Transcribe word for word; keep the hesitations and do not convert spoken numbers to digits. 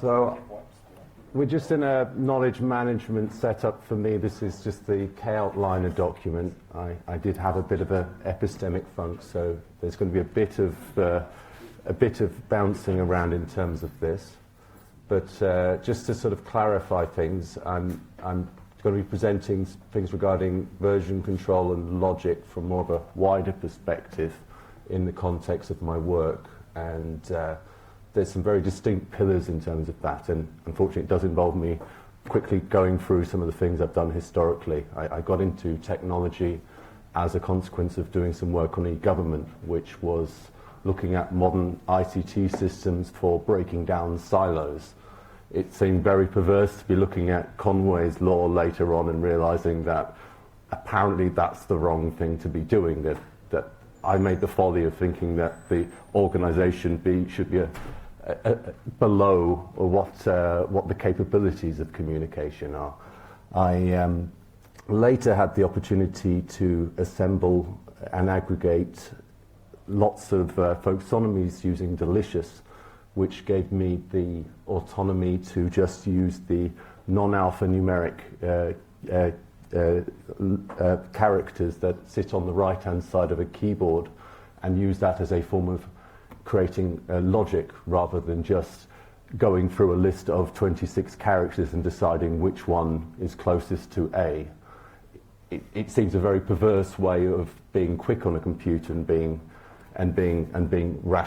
So we're just in a knowledge management setup for me. This is just the K-outliner document. I, I did have a bit of an epistemic funk, so there's going to be a bit of uh, a bit of bouncing around in terms of this. But uh, just to sort of clarify things, I'm, I'm going to be presenting things regarding version control and logic from more of a wider perspective in the context of my work. And uh, there's some very distinct pillars in terms of that, and unfortunately it does involve me quickly going through some of the things I've done historically. I, I got into technology as a consequence of doing some work on e-government, which was looking at modern I C T systems for breaking down silos. It seemed very perverse to be looking at Conway's law later on and realizing that apparently that's the wrong thing to be doing, that, that I made the folly of thinking that the organization be, should be a, a, a, below or what, uh, what the capabilities of communication are. I um, later had the opportunity to assemble and aggregate lots of uh, folksonomies using Delicious, which gave me the autonomy to just use the non-alphanumeric uh, uh, uh, uh, characters that sit on the right-hand side of a keyboard and use that as a form of creating uh, logic rather than just going through a list of twenty-six characters and deciding which one is closest to A. It, it seems a very perverse way of being quick on a computer and being and being and being rational.